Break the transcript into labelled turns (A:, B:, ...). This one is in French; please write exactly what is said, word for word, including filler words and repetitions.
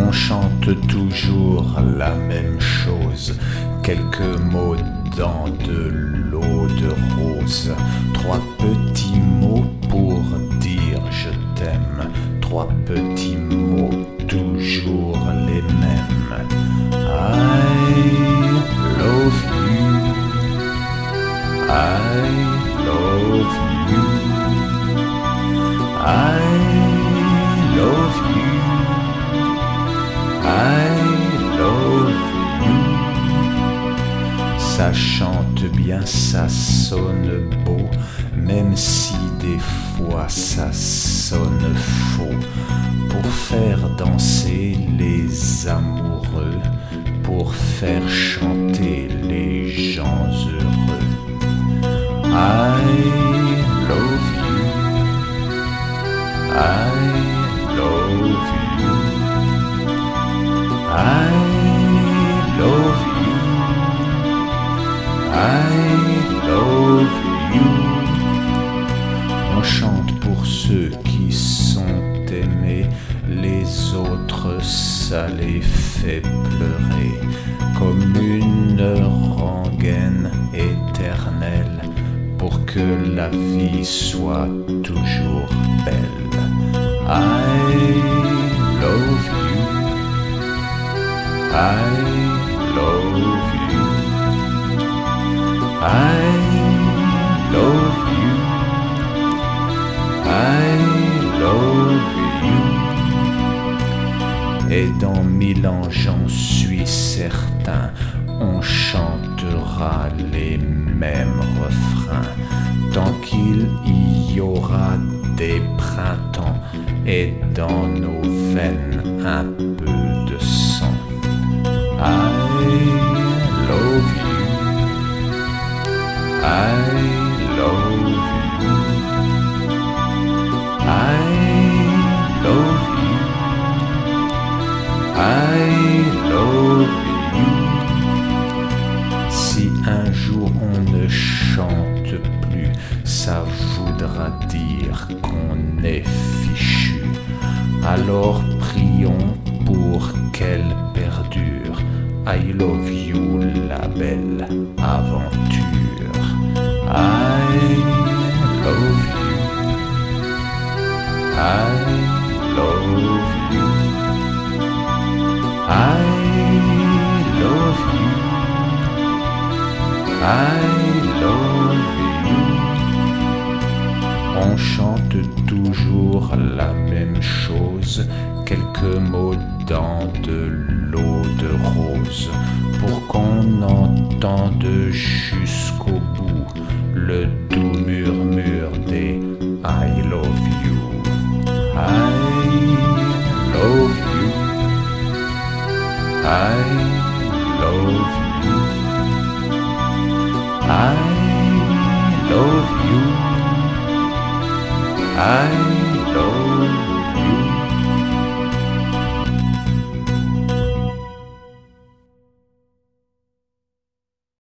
A: On chante toujours la même chose, quelques mots dans de l'eau de rose. Trois petits mots pour dire je t'aime, trois petits mots toujours les mêmes. I love you, I love you, I love you, I love you. Ça chante bien, ça sonne beau, même si des fois ça sonne faux. Pour faire danser les amoureux, pour faire chanter les gens heureux. I love you, I love you, I love you, I love you. On chante pour ceux qui sont aimés, les autres ça les fait pleurer, comme une rengaine éternelle, pour que la vie soit toujours belle. I love you, I love you, I love you, I love you. Et dans mille ans, j'en suis certain, on chantera les mêmes refrains, tant qu'il y aura des printemps et dans nos veines un peu de sang. I love you, I love you, I love you, I love you. Si un jour on ne chante plus, ça voudra dire qu'on est fichu. Alors prions pour qu'elle perdure. I love you, la belle aventure. I love you, I love you, I love you, I love you. On chante toujours la même chose, quelques mots dans de l'eau de rose, pour qu'on entende jusqu'au bout le doux murmure des I love you. I love you, I love you, I love you, I